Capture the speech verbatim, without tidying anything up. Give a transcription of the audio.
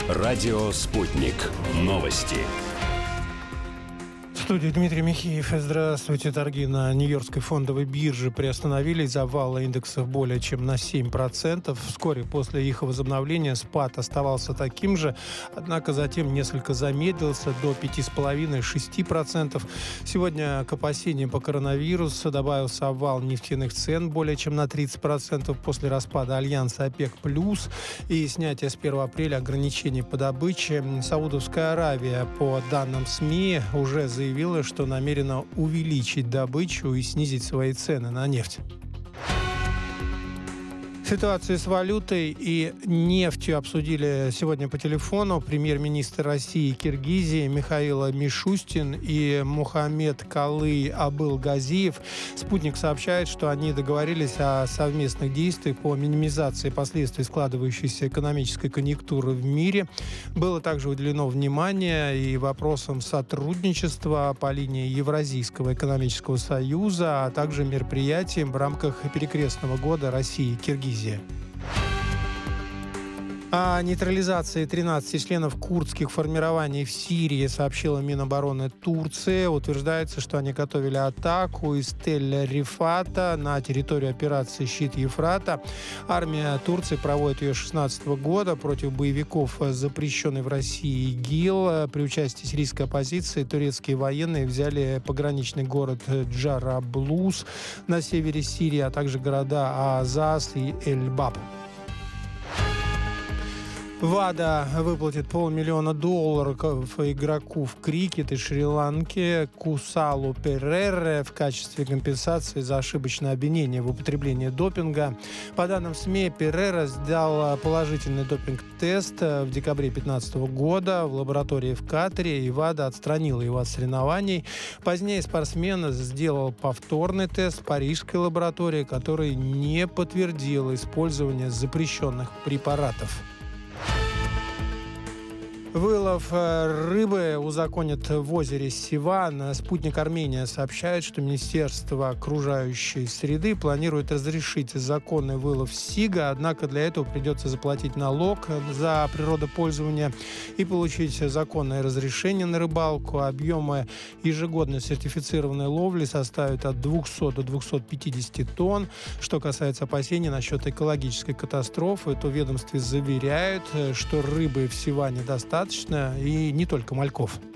Радио «Спутник». Новости. В студии Дмитрий Михеев. Здравствуйте. Торги на Нью-Йоркской фондовой бирже приостановились. Завалы индексов более чем на семь процентов. Вскоре после их возобновления спад оставался таким же, однако затем несколько замедлился до пяти с половиной - шести процентов. Сегодня к опасениям по коронавирусу добавился обвал нефтяных цен более чем на тридцать процентов после распада альянса ОПЕК+, и снятия с первого апреля ограничений по добыче. Саудовская Аравия, по данным СМИ, уже заявила, что намерена увеличить добычу и снизить свои цены на нефть. Ситуацию с валютой и нефтью обсудили сегодня по телефону премьер-министр России и Киргизии Михаил Мишустин и Мухаммед Калый Абыл-Газиев. «Спутник» сообщает, что они договорились о совместных действиях по минимизации последствий складывающейся экономической конъюнктуры в мире. Было также уделено внимание и вопросам сотрудничества по линии Евразийского экономического союза, а также мероприятиям в рамках перекрестного года России и Киргизии. О нейтрализации тринадцати членов курдских формирований в Сирии сообщила Минобороны Турции. Утверждается, что они готовили атаку из Тель-Рифата на территорию операции «Щит Ефрата». Армия Турции проводит ее с две тысячи шестнадцатого года против боевиков, запрещенной в России ИГИЛ. При участии сирийской оппозиции турецкие военные взяли пограничный город Джараблус на севере Сирии, а также города Азаз и Эль-Баб. ВАДА выплатит полмиллиона долларов игроку в крикет из Шри-Ланки Кусалу Перерре в качестве компенсации за ошибочное обвинение в употреблении допинга. По данным СМИ, Перерре сдал положительный допинг-тест в декабре две тысячи пятнадцатого года в лаборатории в Катаре, и ВАДА отстранила его от соревнований. Позднее спортсмен сделал повторный тест в парижской лаборатории, который не подтвердил использование запрещенных препаратов. Вылов рыбы узаконят в озере Севан. «Спутник Армения» сообщает, что Министерство окружающей среды планирует разрешить законный вылов сига, однако для этого придется заплатить налог за природопользование и получить законное разрешение на рыбалку. Объемы ежегодно сертифицированной ловли составят от двухсот до двухсот пятидесяти тонн. Что касается опасений насчет экологической катастрофы, то в ведомстве заверяют, что рыбы в Севане достаточно, и не только мальков.